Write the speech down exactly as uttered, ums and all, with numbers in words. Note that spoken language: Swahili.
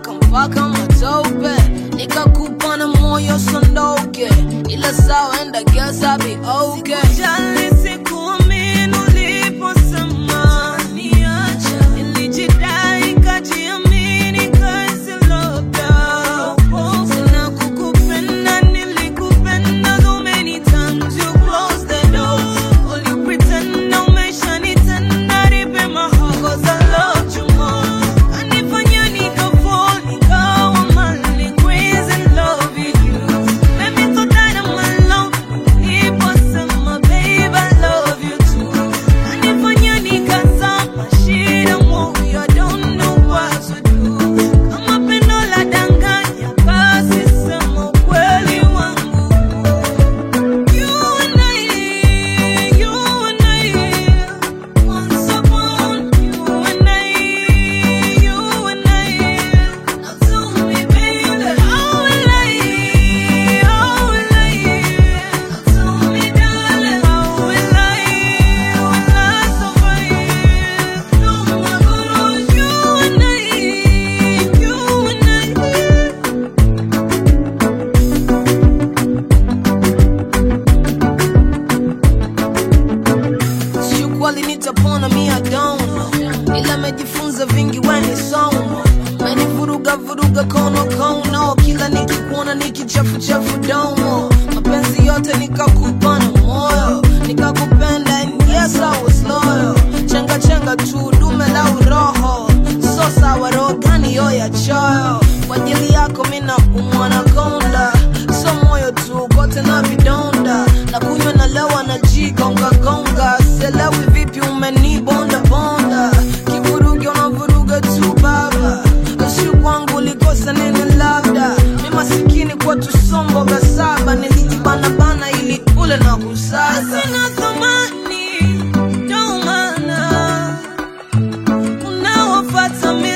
nilipaka mpaka matope, nikakupa na moyo sondoke, ila sawa and I guess I'll be okay. Sikujali sikuamini uliposema niacha, nilijidai kajiamini cause I loved you. Sina kukupenda nilikupenda so many times you closed the door. All you pretend now umeshanitenda nipe my heart cause I loved you more. Kanifanya nikafall nikawa mali crazy in love with you. Let me so tired of my love niliposema babe I love you too. Kanifanya nikazama shida moyo I don't know what to do. Kama pendo la danganya basi sema ukweli wangu. You and I, you and I, once upon you and I, you and I. Now tell me baby, how will I, how will I? Now tell me darling, how will I, will I survive? No more gonna you and I, you and I. Sio kweli nitapona mi I don't know, ila mejifunza vingi weni somo. Menivuruga vuruga kono kono, kila nikikuona nikichafu chafu domo. Mapenzi yote nikakupa na moyo, nikakupenda and yes I was loyal. Chenga chenga tu dume la uroho, so sawa roho gani yo ya choyo. Kwa ajili yako mina umwana konda, so moyo tu kote na vidonda. Na kunywa na lewa na jigonga gonga, selewi vipi umenibonda bonda. Kivurugi unavuruga tu baba, kashu kwangu likosa nini labda. Mi masikini kwa tusomboga saba, nilijibana bana ili ule na kusaza. Sina thamani, ndo maana unawafuata mimi.